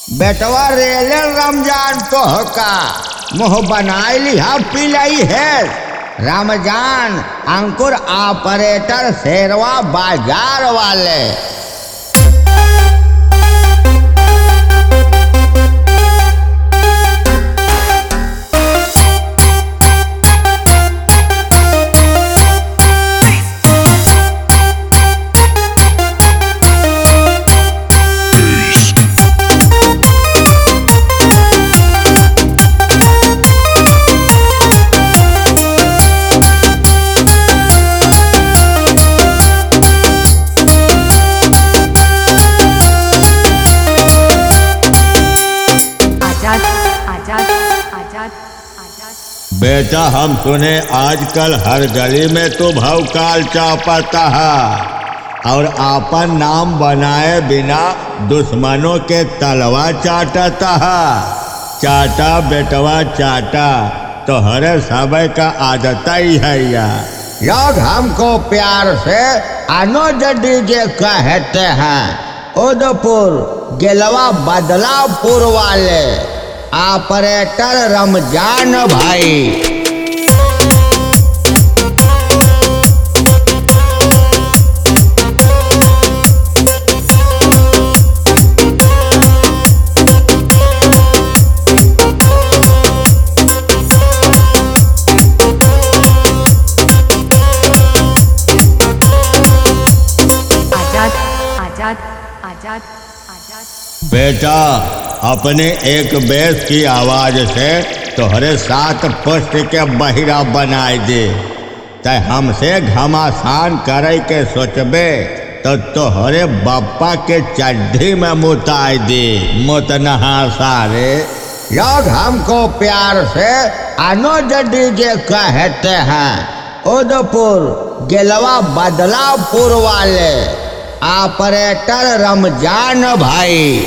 बेटवा रेले रमजान तो हका मुँह बनाई लिहा पिलाई है। रमजान अंकुर ऑपरेटर शेरवा बाजार वाले। बेटा हम सुने आजकल हर गली में तो भौकाल चापता है और आपन नाम बनाए बिना दुश्मनों के तलवा चाटता है। चाटा बेटवा चाटा तो हर समय का आदत ही है यार। लोग हमको प्यार से अनुज डीजे कहते हैं। उदयपुर गिलवा बदलापुर वाले ऑपरेटर रमजान भाई। आजाद आजाद आजाद आजाद बेटा अपने एक बेस की आवाज से तोहरे 7 पुष्ट के बहिरा बनाए दे। ते हमसे घमासान करे के सोचबे तो तोहरे बापा के चड्ढी में मुताई दे। मुतनहा सारे लोग हमको प्यार से अनुज डीजे कहते हैं। उदयपुर गिलवा बदलापुर वाले ऑपरेटर रमजान भाई।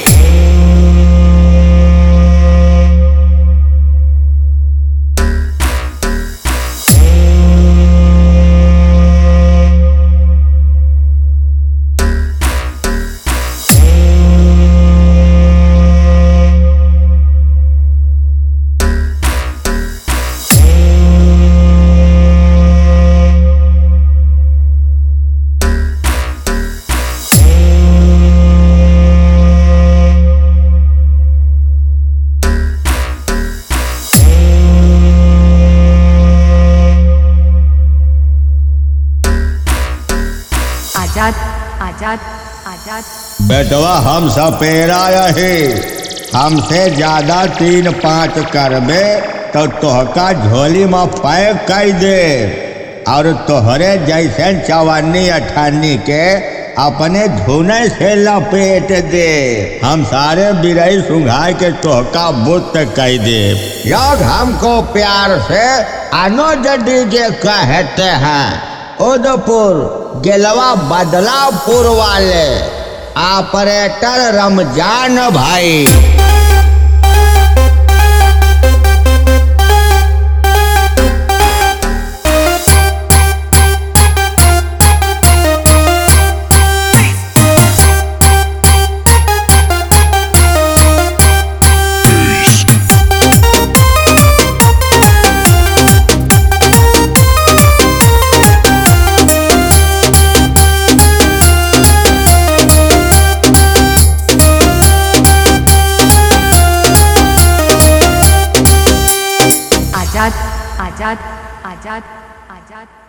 आजाद आजाद आजाद बेटवा हम सपेरा रहे। हमसे ज्यादा 3-5 करबे तो तोहका झोली में पैक कर दे और तोहरे जैसे 54-58 के अपने धुने से लपेट दे। हम सारे बिरई सुंघाई के तोहका बुत कह दे। लोग हमको प्यार से अनुज डीजे कहते हैं। उदयपुर गिलवा बदलापुर वाले ऑपरेटर रमजान भाई। आजाद आजाद आजाद आजाद